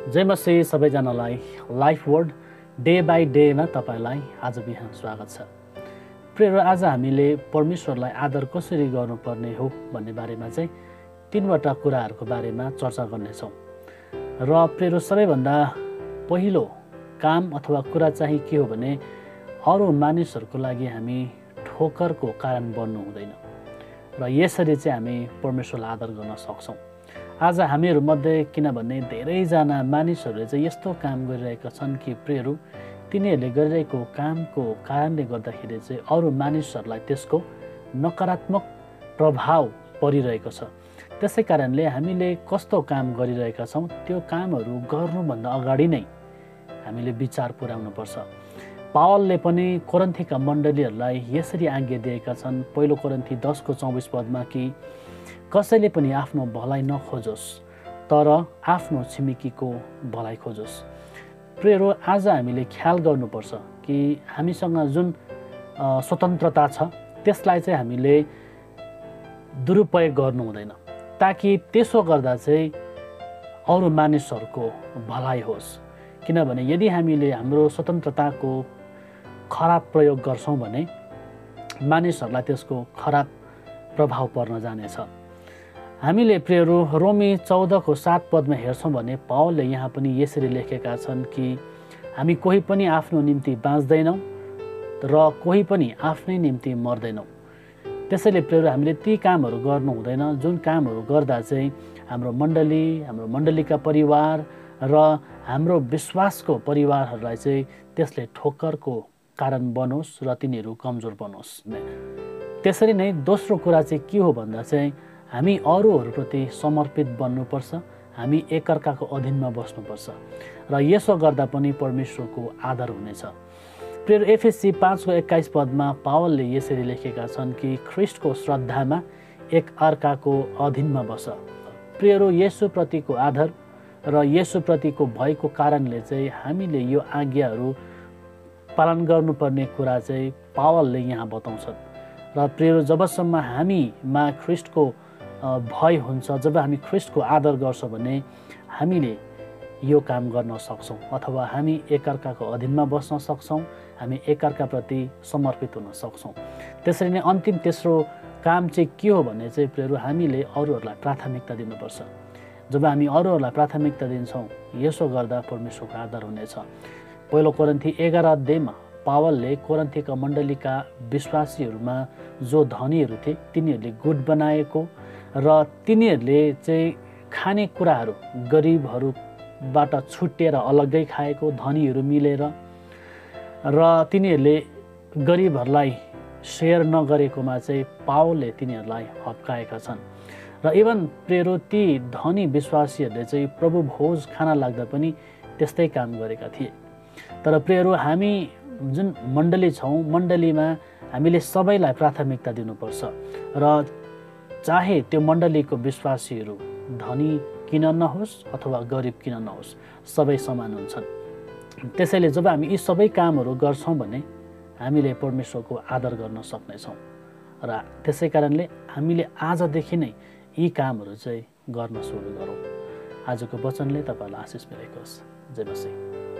जय मसी सबैजनालाई life word day by डेमा तपाईलाई आज बिहान स्वागत छ। प्रियहरू, आज हामीले परमेश्वरलाई आदर कसरी गर्नुपर्ने हो भन्ने बारेमा चाहिँ तीनवटा कुराहरूको बारेमा चर्चा गर्नेछौँ। र प्रियहरू, सबैभन्दा पहिलो काम अथवा कुरा चाहिँ के हो भने अरू मानिसहरूको लागि हामी ठोकरको कारण बन्नु हुँदैन र यसरी चाहिँ हामी परमेश्वरलाई आदर गर्न सक्छौँ। आज हामीहरूमध्ये किनभने धेरैजना मानिसहरूले चाहिँ यस्तो काम गरिरहेका छन् कि प्रियहरू, तिनीहरूले गरिरहेको कामको कारणले गर्दाखेरि चाहिँ अरू मानिसहरूलाई त्यसको नकारात्मक प्रभाव परिरहेको छ। त्यसै कारणले हामीले कस्तो काम गरिरहेका छौँ त्यो कामहरू गर्नुभन्दा अगाडि नै हामीले विचार पुर्याउनुपर्छ। पावलले पनि कोरिन्थीका मण्डलीहरूलाई यसरी आज्ञा दिएका छन्, पहिलो कोरिन्थी 10:24 कि कसैले पनि आफ्नो भलाइ नखोजोस् तर आफ्नो छिमेकीको भलाइ खोजोस्। प्रियहरू, आज हामीले ख्याल गर्नुपर्छ कि हामीसँग जुन स्वतन्त्रता छ त्यसलाई चाहिँ हामीले दुरुपयोग गर्नु हुँदैन, ताकि त्यसो गर्दा चाहिँ अरू मानिसहरूको भलाइ होस्। किनभने यदि हामीले हाम्रो स्वतन्त्रताको खराब प्रयोग गर्छौँ भने मानिसहरूलाई त्यसको खराब प्रभाव पर्न जानेछ। हामीले प्रियहरू रोमी 14:7 हेर्छौँ भने पावलले यहाँ पनि यसरी लेखेका छन् कि हामी कोही पनि आफ्नो निम्ति बाँच्दैनौँ र कोही पनि आफ्नै निम्ति मर्दैनौँ। त्यसैले प्रियहरू, हामीले ती कामहरू गर्नु हुँदैन जुन कामहरू गर्दा चाहिँ हाम्रो मण्डलीका परिवार र हाम्रो विश्वासको परिवारहरूलाई चाहिँ त्यसले ठोक्करको कारण बनोस् र तिनीहरू कमजोर बनोस्। त्यसरी नै दोस्रो कुरा चाहिँ के हो भन्दा चाहिँ हामी अरूहरूप्रति समर्पित बन्नुपर्छ, हामी एकअर्काको अधीनमा बस्नुपर्छ र यसो गर्दा पनि परमेश्वरको आदर हुनेछ। प्रियहरू, एफएससी 5:21 पावलले यसरी लेखेका छन् कि ख्रीष्टको श्रद्धामा एकअर्काको अधीनमा बस। प्रियहरू, येशूप्रतिको आदर र येशूप्रतिको भएको कारणले चाहिँ हामीले यो आज्ञाहरू पालन गर्नुपर्ने कुरा चाहिँ पावलले यहाँ बताउँछन्। र प्रियहरू, जबसम्म हामीमा ख्रीष्टको भय हुन्छ, जब हामी ख्रीष्टको आदर गर्छौँ भने हामीले यो काम गर्न सक्छौँ अथवा हामी एकअर्काको अधीनमा बस्न सक्छौँ, हामी एकअर्काप्रति समर्पित हुन सक्छौँ। त्यसरी नै अन्तिम तेस्रो काम चाहिँ के हो भने चाहिँ प्रियहरू, हामीले अरूहरूलाई प्राथमिकता दिनुपर्छ। जब हामी अरूहरूलाई प्राथमिकता दिन्छौँ यसो गर्दा परमेश्वरको आदर हुनेछ। पहिलो कोरिन्थी 11 पावलले कोरिन्थीका मण्डलीका विश्वासीहरूमा जो धनीहरू थिए तिनीहरूले गुट बनाएको र तिनीहरूले चाहिँ खानेकुराहरू गरिबहरूबाट छुट्टिएर अलग्गै खाएको, धनीहरू मिलेर र तिनीहरूले गरिबहरूलाई सेयर नगरेकोमा चाहिँ पावलले तिनीहरूलाई हप्काएका छन्। र इभन प्रियहरू, ती धनी विश्वासीहरूले चाहिँ प्रभु भोज खाना लाग्दा पनि त्यस्तै काम गरेका थिए। तर प्रियहरू, हामी जुन मण्डली छौँ, मण्डलीमा हामीले सबैलाई प्राथमिकता दिनुपर्छ र चाहे त्यो मण्डलीको विश्वासीहरू धनी किन नहोस् अथवा गरिब किन नहोस्, सबै समान हुन्छन्। त्यसैले जब हामी यी सबै कामहरू गर्छौँ भने हामीले परमेश्वरको आदर गर्न सक्नेछौँ र त्यसै कारणले हामीले आजदेखि नै यी कामहरू चाहिँ गर्न सुरु गरौँ। आजको वचनले तपाईँलाई आशिष मिलेको होस्। जय मसीह।